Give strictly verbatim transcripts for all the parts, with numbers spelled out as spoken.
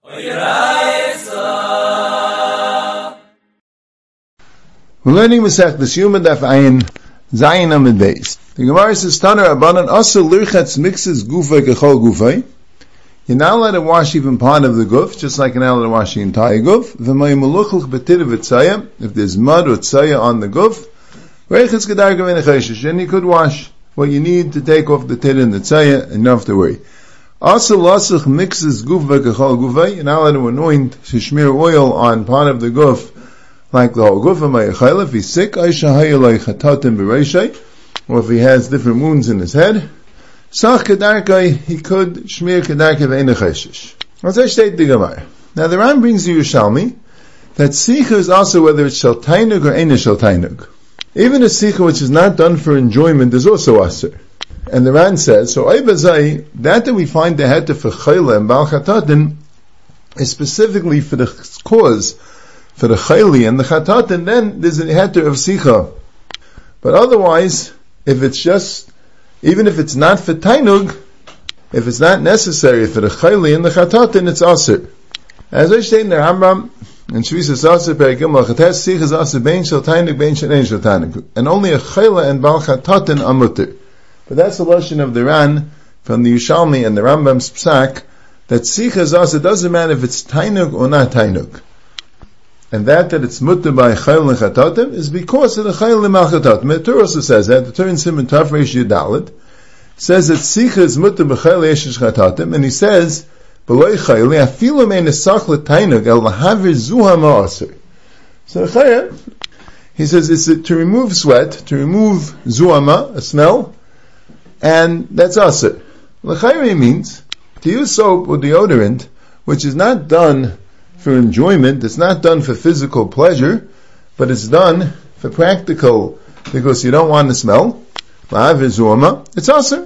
We're learning Masechtas Yuma Daf Ayin Zayin Amid Beis. The Gemara says, Taner Abanan Asa Lirchatz mixes Gufay Kechol Gufay. You're not allowed to wash even part of the guf, just like you're not allowed to wash the entire guf. V'may meluchlich b'tid v'tzaya. If there's mud or tzaya on the guf, reichitz gedar gavin cheshish, and you could wash what you need to take off the tid and the tzaya, and not have to worry. Also, lasach mixes guf v'kechol gufay. You're not allowed to anoint to smear oil on part of the guf, like the whole guf. V'may chayla, if he's sick, aisha hayelay chatatim b'reishay, or if he has different wounds in his head, Sach kedarkai, he could shmir kedarkai ve'ena cheshish. As I state the Gemara. Now the Ram brings the Yerushalmi that sicha is also whether it's shel tainug or ena shel tainug. Even a sicha which is not done for enjoyment is also aser. And the Ran says, so Eibazai, that that we find the heter for chayla and bal chatatin is specifically for the cause, for the chayli and the chatatin, then there's a heter of sicha. But otherwise, if it's just even if it's not for tainug, if it's not necessary for the chayli and the chatatin, it's aser. As I state in the Rambam, in Shvisas Aser Perigim Lachates, sich is aser bein shel tainug, bein shel ein shel tainug, and only a chayla and bal chatatin are mutter. But that's the lashon of the Ran from the Yerushalmi and the Rambam's Psak that sich is aser doesn't matter if it's tainug or not tainug. And that that it's mutter by chayil and chatatim is because of the chayil and malchatatim. The Torah also says that. The Torah in Siman Taf Reish Yudalid says that sicha is mutter by chayil yeshish chatatim, and he says below chayil afilu mein esach l'tainug el lahavir zuha ma'aser. So chayil, he says it's to remove sweat, to remove zuhama, a smell, and that's aser. L'chayil means to use soap or deodorant, which is not done for enjoyment, it's not done for physical pleasure, but it's done for practical, because you don't want to smell. It's aser.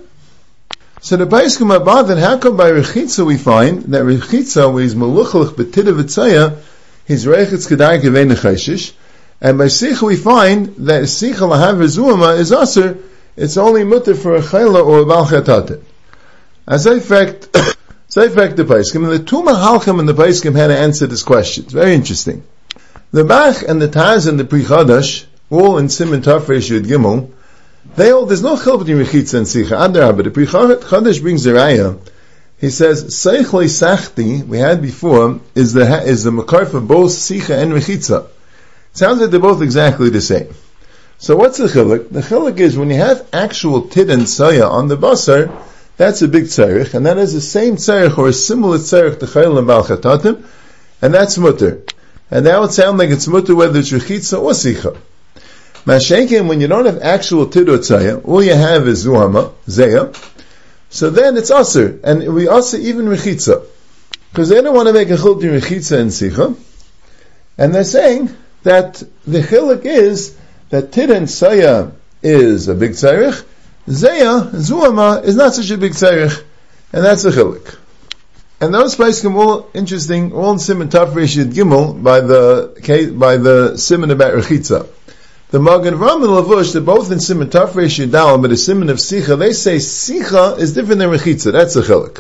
So the Paiskim are bothered, how come by Rechitza we find that Rechitza, where he's meluchlich b'tid v'tzaya, he's reichitz kedai kevei necheshish, and by Sicha we find that Sicha lahav v'zuama is aser, it's only mutter for a chayla or a bal chatatin. As a fact, So I fact the Paiskim, and the two Mahalchim and the Paiskim had to answer this question. It's very interesting. The Bach and the Taz and the Pri Chadash, all in Siman Taf Reish Yud Gimel, they all, there's no chil between Rechitza and Sicha. Adarabah, the Pri Chadash brings the Raya. He says, Seich Leisachti, we had before, is the, is the makar for both Sicha and Rechitza. Sounds like they're both exactly the same. So what's the chiluk? The chiluk is when you have actual tid and saya on the basar, that's a big tzarech, and that is the same tzarech or a similar tzarech to chayil and bal chatatim, and that's mutter. And that would sound like it's mutter whether it's rechitza or sicha. Mashenkin, when you don't have actual tid or tzaya, all you have is zuhama, zeya, so then it's aser, and we aser even rechitza. Because they don't want to make a chiluk in rechitza and sicha, and they're saying that the chiluk is that tid and tzaya is a big tzarech, Zeya, Zuama, is not such a big tzarech, and that's a chiluk. And those Paiskim all interesting, all in Siman Taf Reish Yud Gimel, by the, by the Siman about Rechitza. The Magen Avraham and Lavush, they're both in Siman Taf Reish Yud Daled, but the Siman of Sicha, they say Sicha is different than Rechitza, that's a chiluk.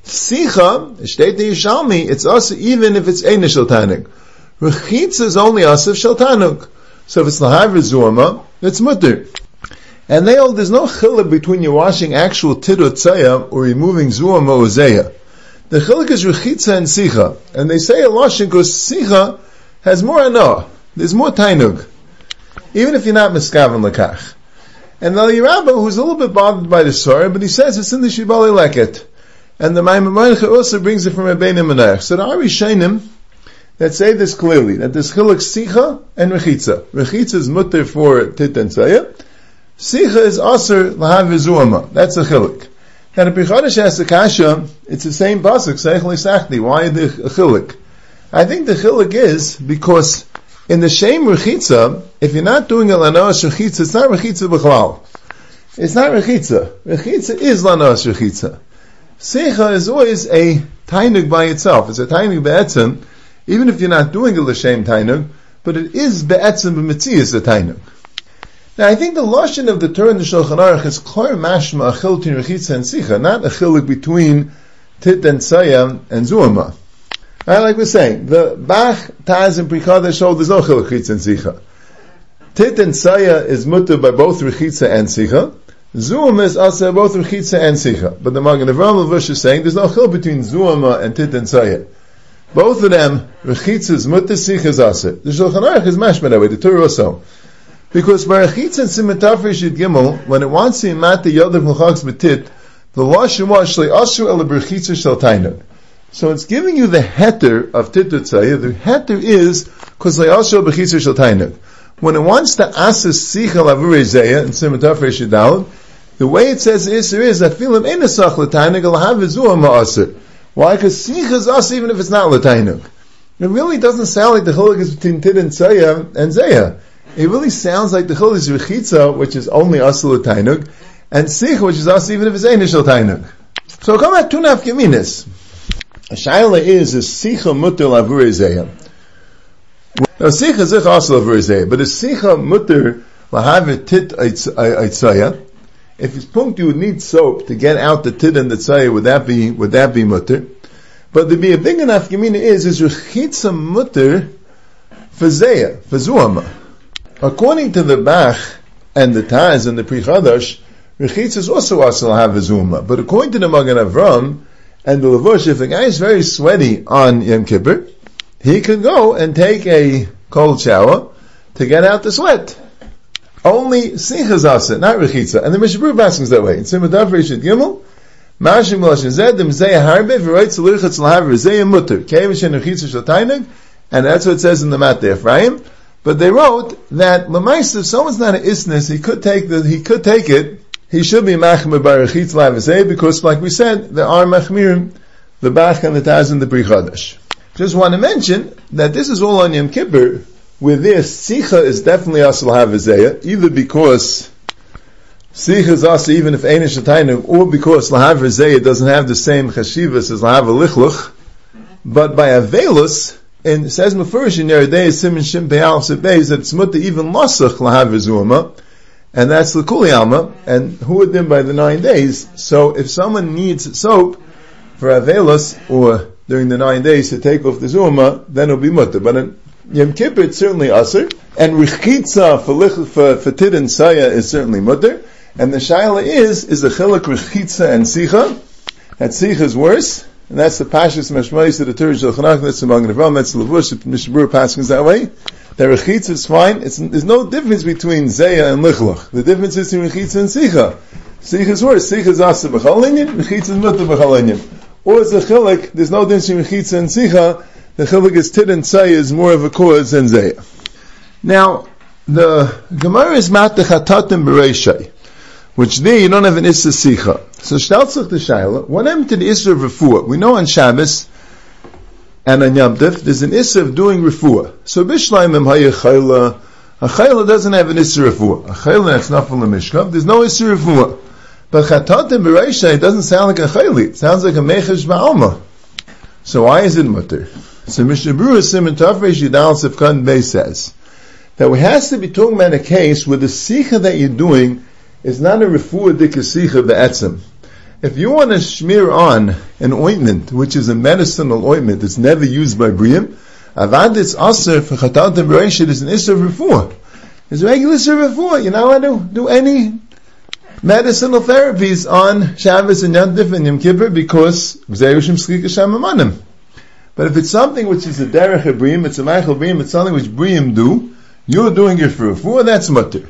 Sicha, State the Yerushalmi, it's also even if it's Ein Shel Tanug. Rechitza is only us of Shel Tanug. So if it's Lahavir Zuama, it's mutter. And they all, there's no chiluk between you washing actual tid or tzaya or removing zuam or zeya. The chiluk is rechitza and sicha. And they say a lashon because sicha has more anah. There's more tainug. Even if you're not miskaven lekach. And the Yerabba, who's a little bit bothered by the story, but he says it's in the Shibali Leket. And the Maimonides also brings it from Rabbeinu Menach. So the Arishonim that say this clearly, that there's chiluk sicha and rechitza. Rechitza is mutter for tid and tzaya. Sicha is aser lahav v'zuama. That's a chiluk. Now the Pri Chadash asks the kasha, it's the same pasuk, seich leisachti. Why the chiluk? I think the chiluk is because in the shem rechitza, if you're not doing a lanaos rechitza, it's not rechitza b'chlal. It's not rechitza. Rechitza is lanaos rechitza. Sicha is always a tainug by itself. It's a tainug be'etzim, even if you're not doing a l'shem tainug, but it is be'etzim b'metzias a tainug. Now, I think the lashon of the Torah and the Shulchan Aruch is klar mashma a chiluk rechitza and sicha, not a chiluk between tit and tzaya and zuama. Right, like we're saying, the Bach, Taz, and Pri Chadash show there's no chiluk Rechitza and Sicha. Tit and Saya is mutter by both Rechitza and Sicha. Zuam is also both Rechitza and Sicha. But the Magen Avraham Levush is saying there's no chiluk between Zuama and Tit and Saya. Both of them, Rechitza is mutter, Sicha is also. The Shulchan Aruch is mashma that way, the Torah also. Because by Rechitza and Siman Tafresh Yud Gimel, when it wants to imat the Yodav L'chaks B'tit, the Lashon was Shlei Asher El B'Rechitza Shel Tainug. So it's giving you the heter of Titut Tzayah. The heter is because Le'ashel B'Chitzer Shel Tainug. When it wants to asas Sicha Lavurei Zeya in Siman Tafresh Yudal, the way it says Isser is that Filim Ein Asach L'Tainug L'Hav V'Zuah Ma'aser. Why? Because Sicha is us even if it's not L'Tainug. It really doesn't sound like the chiluk is between Tit and Tzayah and Zeya. It really sounds like the chiluk is Rechitza, which is only us L'Tainug, and Sicha, which is us even if it's Ein Shel Tainug. So come at two nafkaminas. A shaila is a sicha mutter lavurei zeya. Now sicha zich also lavurei zeya, but a sicha mutter lahav tit aitzaya. If it's punked, you would need soap to get out the tit and the tzaya. Would that be would that be mutter? But to be a big enough gemina is is rechitza mutter for zeya for zuama. According to the Bach and the Taz and the Pri Chadash, rechitza is also also lahav zuama. But according to the Magen Avraham and the Levush, if a guy is very sweaty on Yom Kippur, he could go and take a cold shower to get out the sweat. Only Sicha is asa, not Rechitza. And the Mishnah Berurah asks that way. In Siman Tafresh Yud Gimel, Mashim L'Lashon Zed, Dem Zeya Harbe, V'Roitz L'Irchatz L'Hav, V'Zeya Mutter, Kevish and Rechitza Shel Tainug, and that's what it says in the Mateh Ephraim. But they wrote that L'Mais, if someone's not an Isness, he could take the, he could take it, he should be machmir by Rechitza L'Havazeh, because like we said, there are machmirim, the Bach and the Taz and the Pri Chadash. Just want to mention that this is all on Yom Kippur, where this Sicha is definitely Asal L'Havazeh, either because Sicha is Asal even if Ein Shel Tainug, or because L'Havazeh doesn't have the same chashivas as L'Hav Lichluch, but by Avelus, and it says Mefurish in Yeridei Siman Shin Pe'al Sebez that it's mutter even Lasach L'Havazeh, and that's the Kuli Alma, and who would then by the nine days. So if someone needs soap for Avelos, or during the nine days to take off the Zuma, then it'll be mutter. But in Yom Kippur it's certainly Aser, and Rechitza for, for, for Tid and Saya is certainly mutter, and the Shaila is, is the Chiluk Rechitza and Sicha, that Sicha is worse, and that's the Pashas Meshmais of the Torah Shulchan Aruch, that's the Magen Avraham, that's the Levush, the Mishnah Berurah passes that way. The Rechitza is fine. It's, there's no difference between Zeya and Lichluch. The difference is between Rechitza and Sicha. Sicha is worse. Sicha is Asa B'chal Inyan, Rechitza is Mutter B'chal Inyan. Or it's a Chilik, there's no difference between Rechitza and Sicha. The Chilik is Tit and Tzaya is more of a cause than Zeya. Now, the Gemara is Mateh Chatatim B'Reishai, which there you don't have an Issa Sicha. So Shtaltzach the Shaila, what happened to the Issa of Refuah? We know on Shabbos, and on Yom Tov, there's an issa of doing refuah. So Bishleimim Haya Chayla, a Chayla doesn't have an issa refuah. A Chayla that's not from the Mishkav, there's no issa refuah. But Chatatim B'Reishai, it doesn't sound like a Chayli, it sounds like a Mechesh Ba'alma. So why is it mutter? So Mishnah Berurah Siman Tafresh Yudal Sefkan Bey says, that we has to be talking about a case where the Sicha that you're doing is not a refuah dika Sicha B'etzim. If you want to smear on an ointment, which is a medicinal ointment that's never used by Briam, avad it's aser for Chatatim B'Reishai is an issur of refuah. It's a regular issur of refuah. You're not allowed to do any medicinal therapies on Shabbos and Yom Tov and Yom Kippur because Gzeirishim Schika Shamanim. But if it's something which is a derech of Briam, it's a meichel Briam, it's something which Briam do, you're doing it for refuah, that's mutter.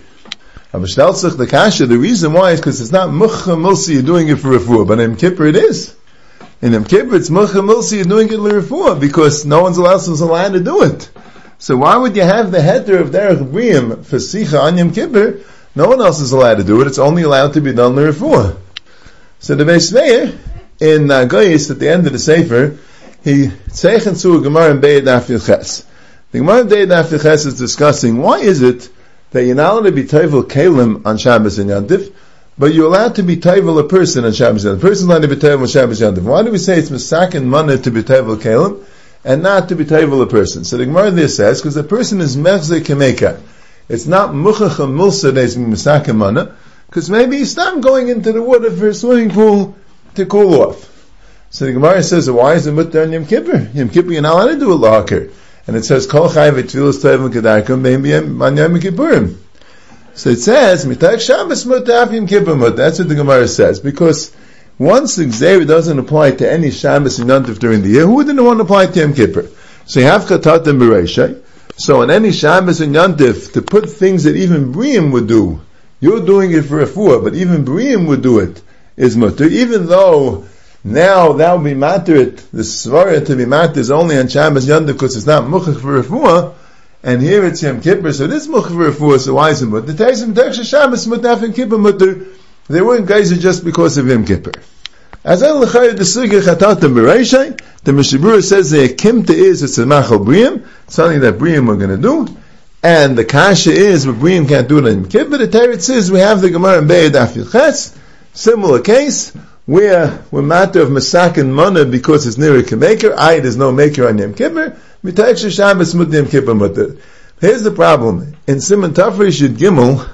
The kasha, the reason why is because it's not mucha milsi, you're doing it for refuah, but in Yom Kippur it is. In Yom Kippur it's mucha milsi, you're doing it for refuah, because no one's else is allowed to do it. So why would you have the heter of derech briim for sicha on Yom Kippur? No one else is allowed to do it, it's only allowed to be done for refuah. So the Beis Meir, in uh, Goyis, at the end of the Sefer, he tzeichen to a Gemara in Be'ed Daf Yilches. The Gemara in Be'ed Daf Yilches is discussing why is it that you're not allowed to be tayvel kalim on Shabbos and Yom Tov, but you're allowed to be tayvel a person on Shabbos and Yom Tov. A person's allowed to be tayvel on Shabbos and Yom Tov. Why do we say it's misak and mana to be tayvel kalim and not to be tayvel a person? So the Gemara there says, because the person is mechze kemeka. It's not muchacha milsa that is misak and mana, because maybe he's not going into the water for a swimming pool to cool off. So the Gemara says, why is it mutter on Yom Kippur? Yom Kippur, you're not allowed to do a lahakar. And it says, Kol chai v'tfilas tovim kedarkom bein b'yom Yom Kippurim. So it says, Mitach Shabbos mutter af Yom Kippur mutter. That's what the Gemara says. Because once the Gzeira doesn't apply to any Shabbos and Yontif during the year, who wouldn't want to apply to Yom Kippur? So you have Chatat and Bereishay. So on any Shabbos and Yontif, to put things that even Briam would do, you're doing it for Refuah, but even Briam would do it, is mutter. Even though now that would be matter it, the Svara to be matter is only on Shabbos Yontif because it's not Muchach for Refuah, and here it's Yom Kippur, so it is Muchach for Refuah, so why is it mutter? The Taisim Teksha Shabbos mutter af Yom Kippur mutter. They weren't geyser just because of Yom Kippur. As I l'chayr the sugya chatat and bereishay, the Mishnah Berurah says the akimta is it's a machal briam, something that briam are going to do, and the kasha is but briam can't do it on Yom Kippur. The Teretz says we have the Gemara in Be'ed Daf Yilches, similar case where we're matter of masak and mana because it's near a maker. I there's no maker on Yom Kippur. Mitayik Shabbos mut Yom Kippur mutter. Here's the problem in Siman Tafresh Yud Gimel.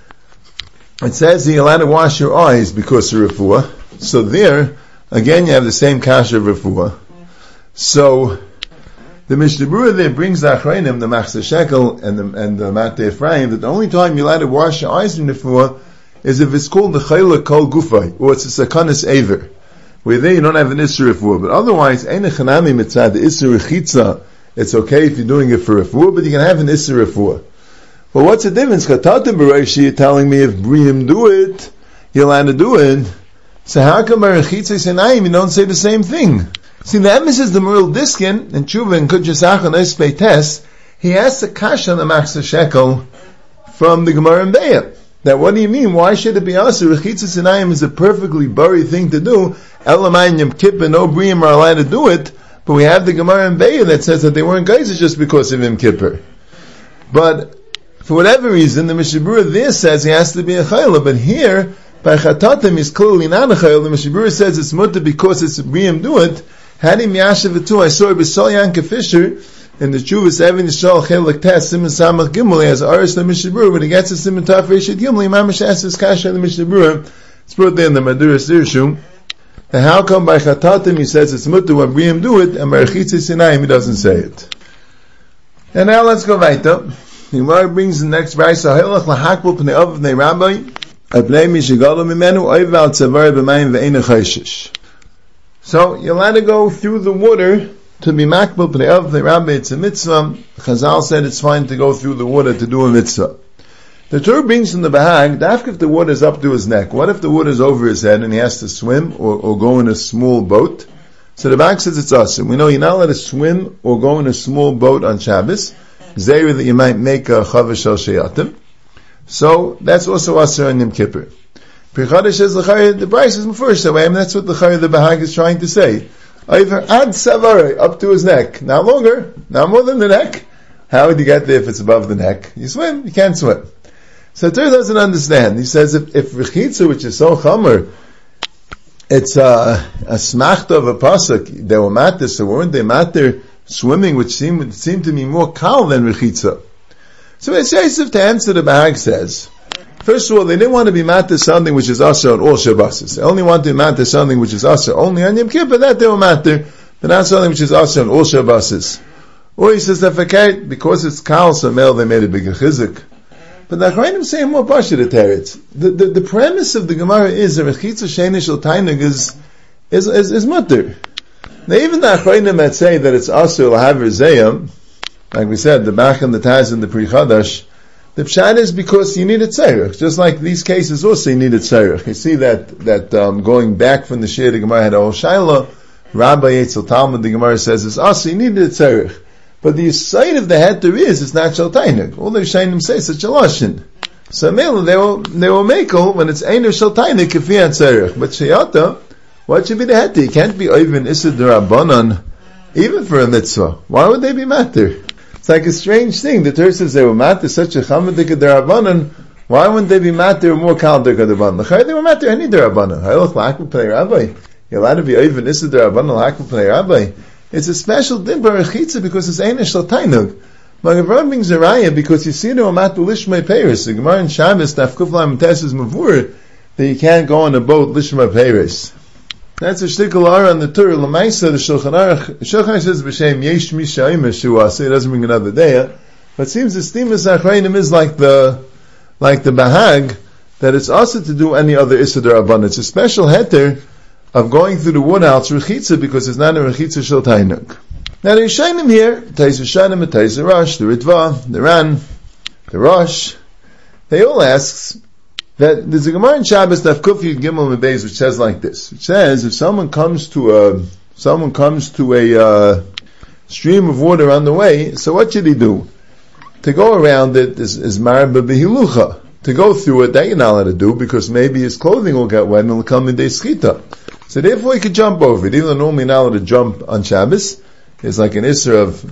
It says you're allowed to wash your eyes because of refuah. So there, again, you have the same kasha of refuah. So the Mishnah Berurah there brings the Achrayim, the Machzor Shekel, and the and the Matei Ephraim, that the only time you're allowed to wash your eyes in refuah is if it's called the Chayla Kol Gufay, or it's a Sakanis Aver, where there you don't have an Isser refuah. But otherwise, Ein Echanami Mitzad, the Isser Rechitza, it's okay if you're doing it for refuah, but you can have an Isser refuah. But what's the difference? Chatatim Bereishi, you're telling me if Briam do it, you're allowed to do it. So how come by Rechitza Sinayim you don't say the same thing? See, the emphasis the Meril Diskin, and Tshuva and Kudjasach and Espei Tes, he asks a kasha on the Machzor Shekel from the Gemara in Be'ah. That what do you mean? Why should it be us? Rechitza Sinayim is a perfectly buried thing to do. Elamai Yom Kippur, no Briam are allowed to do it, but we have the Gemara in Be'ah that says that they weren't geysers just because of Yom Kippur. But for whatever reason, the Mishnah Berurah there says he has to be a chayla, but here, by chatatim, he's clearly not a chayla. The Mishnah Berurah says it's mutter because it's a briam do it. Hadim yashav too. I saw it b'sol Yanka Fisher in the Chuvas Evan Yishal Chelik Tes Siman Samach Gimel. He has Aris the Mishnah Berurah when he gets to Siman Taf Reshit Gimel. Mamash asks his kasha in the Mishnah Berurah. It's brought there in the Maduras Dirshu. And how come by chatatim he says it's mutter when briam do it, and by Rechitza Sinayim he doesn't say it? And now let's go weiter. The Gemara brings the next verse. Ha'ilach lahakbul pnei av pnei rabbi abnei mishigalu mimenu oiv al tzavar b'mayim ve'enu chayshish. So you're allowed to go through the water to be makbul pnei av pnei rabbi. It's a mitzvah. Chazal said it's fine to go through the water to do a mitzvah. The Torah brings from the Bahag, dafka if the water is up to his neck. What if the water is over his head and he has to swim or, or go in a small boat? So the Bahag says it's awesome. We know you're not allowed to swim or go in a small boat on Shabbos. Zayra that you might make a chavash al sheyatim. So that's also asur on Yom Kippur. Prichadash says the price is mufurish that way, and that's what the Chayy the Bahag is trying to say. Either ad savare up to his neck, not longer, not more than the neck. How would you get there if it's above the neck? You swim, you can't swim. So the Torah doesn't understand. He says if if rechitza, which is so chamer, it's a, a smachta of a pasuk. They were matter, so weren't they matter? Swimming, which seemed seemed to be more kal than rechitza. So it's Yosef to answer the Bahag says, first of all, they didn't want to be matter something which is also on all Shabbosis. They only wanted to matter something which is also only on Yom Kippur. That they were matter, but not something which is also on all Shabbosis. Or he says that okay, because it's kal, so male they made a bigger chizik. But the Achrayim say more pasha to teretz. The, the the premise of the Gemara is that rechitza sheni shel tainug is is is, is mutter. Now even the Achrayim that say that it's also l'haver zeyam, like we said, the Bach and the Taz and the Pri Chadash, the pshat is because you need a tzarech. Just like these cases also you need a tzarech. You see that that um, going back from the Shir, the Gemara had a whole shaila, Rabbi Yetzel Talmud, the Gemara says it's also you need a tzarech. But the side of the heter is it's not shel tainug. All the Shainim say it's a lashon. So mainly they will they will make all when it's einu shel tainug k'fi tzarech. But sheyata, what should be the heter? You can't be oivin isud d'Rabbanan even for a mitzvah. Why would they be matter? It's like a strange thing. The Torah says they were matter such a chamadik d'Rabbanan. Why wouldn't they be matter more calendar d'Rabbanan? They were matter any d'Rabbanan. Hayloch l'akul pnei rabbi. You're allowed to be oivin isud d'Rabbanan l'akul pnei rabbi. It's a special din barachitza because it's einu shel tainug. Magavar brings a raya because you see the amat lishmei peiris. The Gemara in Shabbos Daf Kuf Lamed Tes is mavur that you can't go on a boat lishmei peiris. That's a shtickle ar on the Torah. L'maisa, the Shulchan Aruch, Shulchan Aruch says b'shem yesh mishayim shuasa. It doesn't bring another day. But it seems the stimus achrayim is like the like the bahag, that it's also to do any other issa d'Rabbanan. It's a special heter of going through the woodhouse rechitza because it's not a rechitza shel tainuk. Now the Yishayim here, Tais Yishanim, the Tais Rosh, the Ritva, the Ran, the Rosh, they all ask that there's a Gemara in Shabbos Daf Kuf Yud Gimel Mebeis which says like this. It says if someone comes to a someone comes to a uh, stream of water on the way, so what should he do? To go around it is, is marba behilucha. To go through it, that you're not allowed to do because maybe his clothing will get wet and it'll come in day schita. So therefore he could jump over it. Even though normally not allowed to jump on Shabbos, it's like an isser of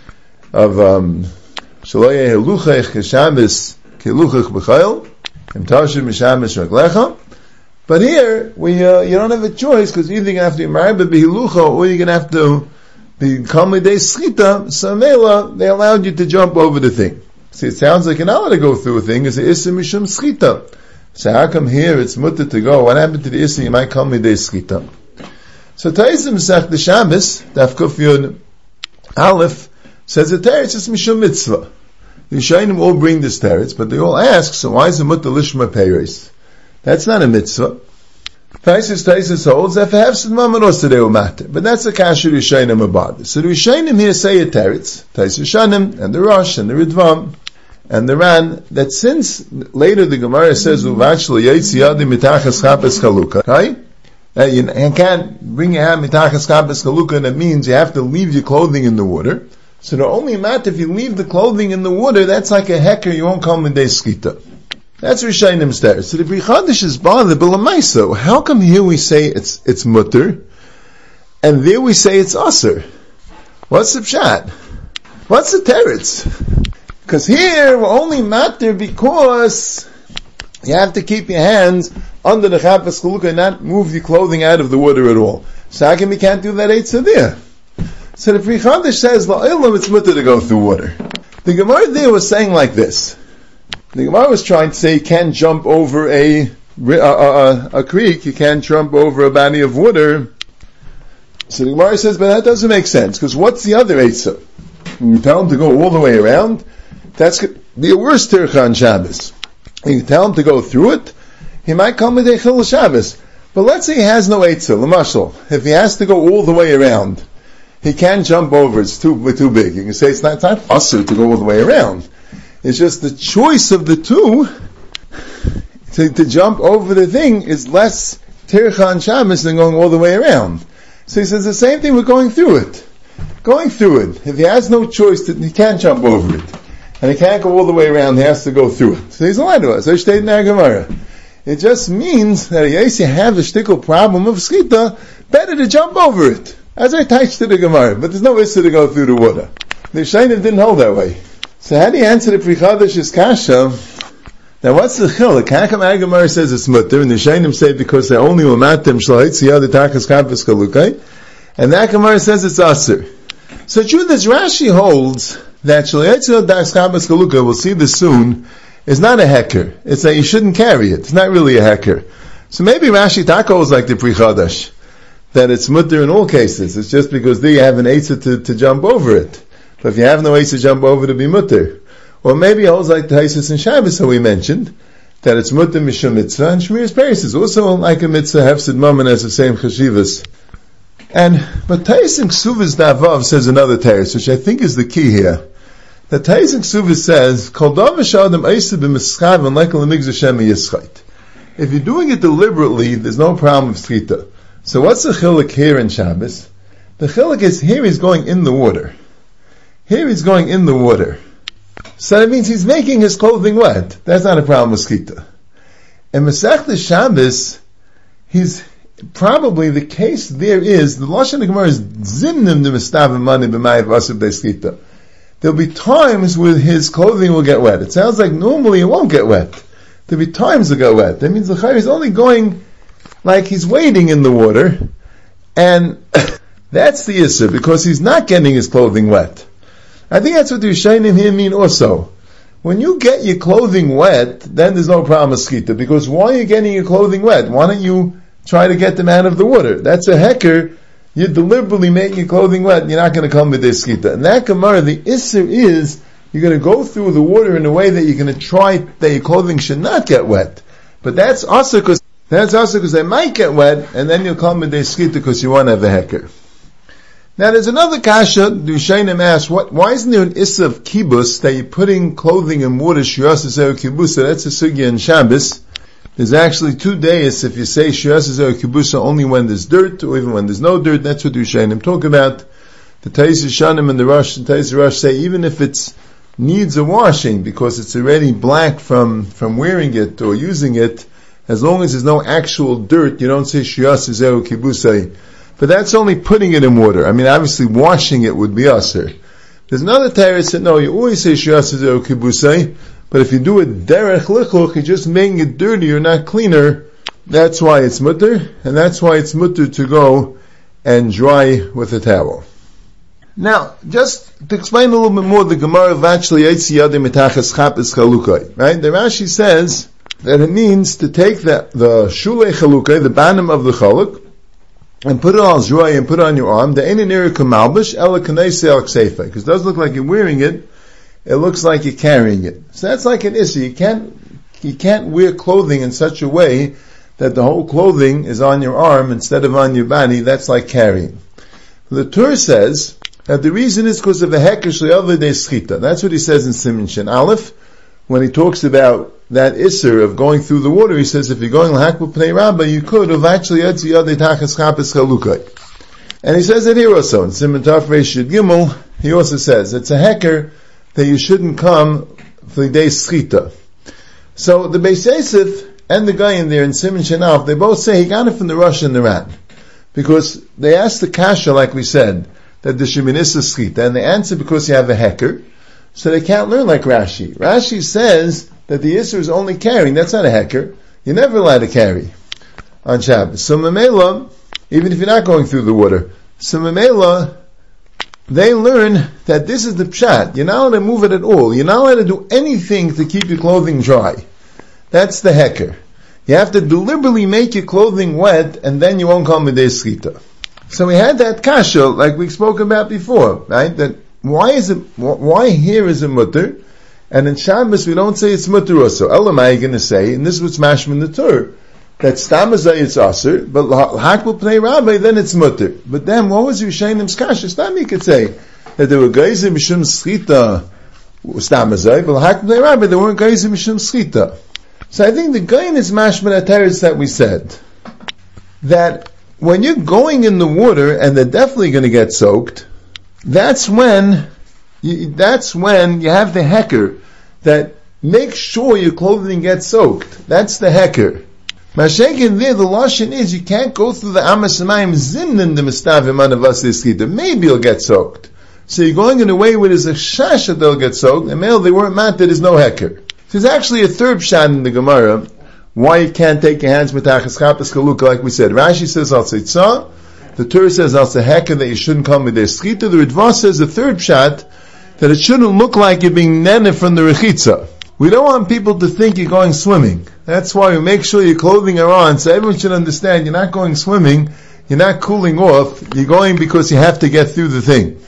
of um shaloye heluchach Shabbos keluchach b'chayil imtashim mishabbos raglecha. But here we uh, you don't have a choice because either you have to be married behilucha or you're gonna have to become a day schita. So mela they allowed you to jump over the thing. See, it sounds like you're not allowed to go through a thing. It's an isser mishum schita. So how come here it's mutter to go? What happened to the isser? You might come a day schita. So Taisim Sech the Shabbos, Daf Kuf Yud Aleph, says the teretz is mishum mitzvah. The Yishayim all bring this teretz, but they all ask, so why is it mutter lishma peiros? That's not a mitzvah. Taisis Taisis holds that for hefsid mamanos today will matter, but that's a kasher Yishayim about. So the Yishayim here say a teretz, Taisis Yishanim and the Rosh and the Ridvam and the Ran, that since later the Gemara says uvachlo yaitzi yadim mitachas chapes chaluka, right? Uh, you, you can't bring your hand mitachas chapes chaluka, and it means you have to leave your clothing in the water. So the only matter if you leave the clothing in the water, that's like a hecker, you won't come in day skita. That's Rishayim's there. So the Bri Chadash is bothered, but l'maisa, how come here we say it's it's mutter, and there we say it's aser? What's the pshat? What's the teretz? Because here we're only matter because you have to keep your hands under the chapas chaluka and not move your clothing out of the water at all. So how come you can't do that eitzah there? So the Pri Chadash says, la'olam it's mutter to go through water. The Gemara there was saying like this. The Gemara was trying to say you can't jump over a, a, a, a creek, you can't jump over a body of water. So the Gemara says, but that doesn't make sense, because what's the other eitzah? When you tell him to go all the way around, that's going to be a worse tircha on Shabbos. And you tell him to go through it, he might come with a chil Shabbos. But let's say he has no eitzah, l'mashal. If he has to go all the way around, he can't jump over, it's too too big. You can say it's not, it's not usher to go all the way around. It's just the choice of the two, to, to jump over the thing is less tircha on Shabbos than going all the way around. So he says the same thing with going through it. Going through it. If he has no choice, to, he can't jump over it. And he can't go all the way around, he has to go through it. So he's allowed to us. So in our Gemara. It just means that if you have a shtickle problem of skita, better to jump over it. As I touched to the Gemara, but there's no issue to go through the water. The Shainim didn't hold that way. So how do you answer the Pri Chadash's kasha? Now what's the chiluk? How come our Gemara says it's mutter, and the Shainim say because they only umatim shlohitzi yad takas kampus kalukai, and that Gemara says it's aser. So Judas Rashi holds that shlohitzi yad takas kampus kalukai, we'll see this soon, is not a hecker. It's that you shouldn't carry it. It's not really a hecker. So maybe Rashi Taka is like the Pri Chadash, that it's mutter in all cases. It's just because there you have an eitzah to, to jump over it. But if you have no eitzah to jump over, to be mutter. Or maybe it holds like the Taisus and Shabbos, how we mentioned, that it's mutter mishum mitzvah, and Shmiras Peres is also like a mitzvah, hefsid mammon has the same chashivas. And, but Taisus and Ksuvas Davav says another teretz, which I think is the key here. The Taisus and Ksuvas says, Kol davar sh'adam eisa b'mischav like l'migzah shema yischait. If you're doing it deliberately, there's no problem with schita. So what's the chiluk here in Shabbos? The chiluk is here he's going in the water. Here he's going in the water. So that means he's making his clothing wet. That's not a problem with skita. In Masechta Shabbos, he's probably the case there is, the Lashon Gemara is zimnim de mistavim mani b'mayiv asub de skita. There'll be times where his clothing will get wet. It sounds like normally it won't get wet. There'll be times it'll get wet. That means the chayyim is only going like he's wading in the water, and that's the issue, because he's not getting his clothing wet. I think that's what the Yishayim here mean also. When you get your clothing wet, then there's no problem with skita, because why are you getting your clothing wet? Why don't you try to get them out of the water. That's a hecker. You're deliberately making your clothing wet, and you're not going to come with this skita. And that Gemara, the Isser is, you're going to go through the water in a way that you're going to try that your clothing should not get wet. But that's also because, that's also because they might get wet, and then you'll come with this skita because you want to have a hecker. Now there's another kasha, the Shainim asks, what, why isn't there an Isser of kibus that you're putting clothing in water, shiras ezer kibusa, that's a sugya in Shabbos. There's actually two days if you say shiras ezer kibusa only when there's dirt, or even when there's no dirt, that's what the Shainim talk about. The Tais Yishanim and the Rosh, the Tais Rosh say even if it's needs a washing because it's already black from, from wearing it or using it, as long as there's no actual dirt, you don't say shiras ezer kibusa. But that's only putting it in water. I mean, obviously washing it would be aser. There's another Torah that no, you always say shiras ezer kibusay, but if you do it derech lichuch, you're just making it dirtier, not cleaner. That's why it's mutter, and that's why it's mutter to go and dry with a towel. Now, just to explain a little bit more, the Gemara of actually Eitzi Yadim Mitachas Chapes Chalukai, right? The Rashi says that it means to take the, the Shulei Chalukai, the bottom of the chaluk, and put it on zruay and put it on your arm. The ain't near kamalbish ela kanei al kseifa, because it doesn't look like you're wearing it. It looks like you're carrying it. So that's like an issue. You can't you can't wear clothing in such a way that the whole clothing is on your arm instead of on your body. That's like carrying. The Tur says that the reason is because of a hekesh le'avdei schita. That's what he says in Siman Shin Aleph when he talks about that Isser of going through the water. He says if you're going l'hakbul pnei rabba, you could have actually had yadei tachas chapes chalukai. And he says it here also in Siman Taf Reish Yud Gimel. He also says it's a hecker that you shouldn't come for the day schita. So the Beis Yosef and the guy in there in Siman Shin Aleph, they both say he got it from the Rosh and the Ran, because they asked the kasha, like we said, that the sheminissa schita, and they answer because you have a hecker. So they can't learn like Rashi. Rashi says that the Isser is only carrying. That's not a hecker. You're never allowed to carry on Shabbos. So Mamela, even if you're not going through the water, so Mamela, they learn that this is the pshat. You're not allowed to move it at all. You're not allowed to do anything to keep your clothing dry. That's the hecker. You have to deliberately make your clothing wet, and then you won't come with this schita. So we had that kasha, like we spoke about before, right? That why is it? Why here is it mutter, and in Shabbos we don't say it's mutter also? Elamai going to say, and this is what's mashman the Tur, that stamazay it's aser, but hakbul pnei rabbi then it's mutter. But then what was Rishaynim's kasha? Stam you could say that there were geizim mishum schita stamazay, but hakbul pnei rabbi there weren't geizim mishum schita. So I think the gain is mashman ateres that we said that when you're going in the water and they're definitely going to get soaked, that's when you, that's when you have the hecker that makes sure your clothing gets soaked. That's the hecker. Mashenkin there, the lashon is you can't go through the amasamayim zimnin the mistavim anavasis. Maybe you'll get soaked. So you're going in a way where there's a shash that they'll get soaked, and male they weren't meant that there's no hecker. There's actually a third shot in the Gemara why you can't take your hands mitachas chapes chaluka, like we said. Rashi says al tzitza. The Torah says al hecker that you shouldn't come with their schita. The Ritva says the third shot that it shouldn't look like you're being nene from the rechitza. We don't want people to think you're going swimming. That's why we make sure your clothing are on, so everyone should understand you're not going swimming, you're not cooling off, you're going because you have to get through the thing.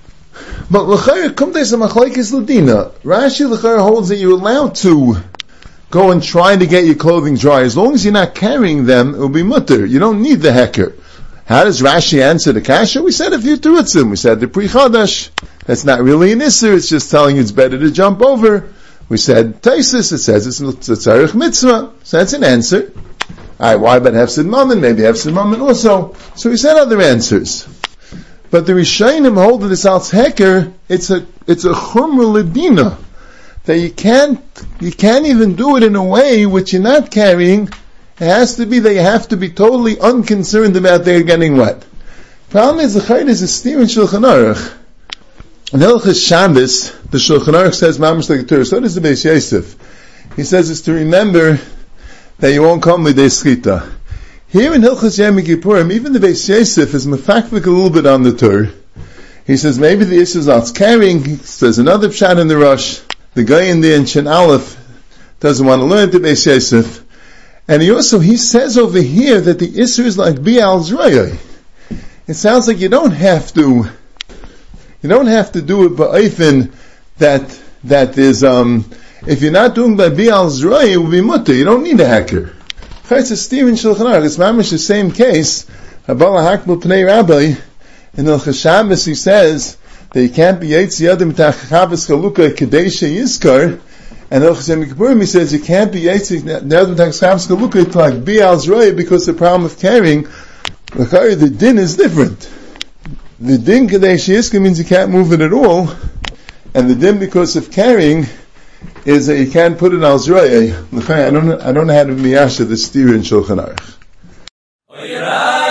But l'chayr kumteis machlekes l'dina. Rashi l'chayr holds that you're allowed to go and try to get your clothing dry. As long as you're not carrying them, it will be mutter. You don't need the hecker. How does Rashi answer the kasha? We said a few terutzim. We said the pri chadash. That's not really an isser. It's just telling you it's better to jump over. We said taisis. It says it's a tzarich mitzvah. So that's an answer. Alright, why about hefsid mammon? Maybe hefsid mammon also. So we said other answers. But the Rishonim hold that this als hecker, it's a, it's a chumra ledina. That you can't, you can't even do it in a way which you're not carrying. It has to be that you have to be totally unconcerned about their getting wet. Problem is, the chayt is a steer in Shulchan Aruch. In Hilchos Shabbos, the Shulchan Aruch says, Mamash like a Torah. So does the Beis Yosef. He says it's to remember that you won't come with a schita. Here in Hilchos Yom Kippurim, even the Beis Yosef is mefakvik a little bit on the Torah. He says maybe the issue is not carrying. He says another pshat in the Rosh. The guy in there in Shin Aleph doesn't want to learn the Beis Yosef. And he also, he says over here that the Isser is like Bi'al Zraya. It sounds like you don't have to, you don't have to do it ba'ifin that, that is, um, if you're not doing by Bi'al Zraya, it will be mutter. You don't need a hacker. It's a Stephen Shulchan Aruch. It's mamish the same case. Habala Hakbal Pnei Rabbi, in the Chashabas he says that you can't be Yetzi Yadim Tachachabas Chaluka Kadesha Yizkar, and El Chashem Kippurim he says you can't be Yetzi Yadim Tachachabas Chaluka to like Bi'al Zraya because the problem of carrying, the din is different. The din Kadesha Yizkar means you can't move it at all, and the din because of carrying is that you can't put it al Zraya. I don't know, I don't know how to miyasha the steer in Shulchan Aruch.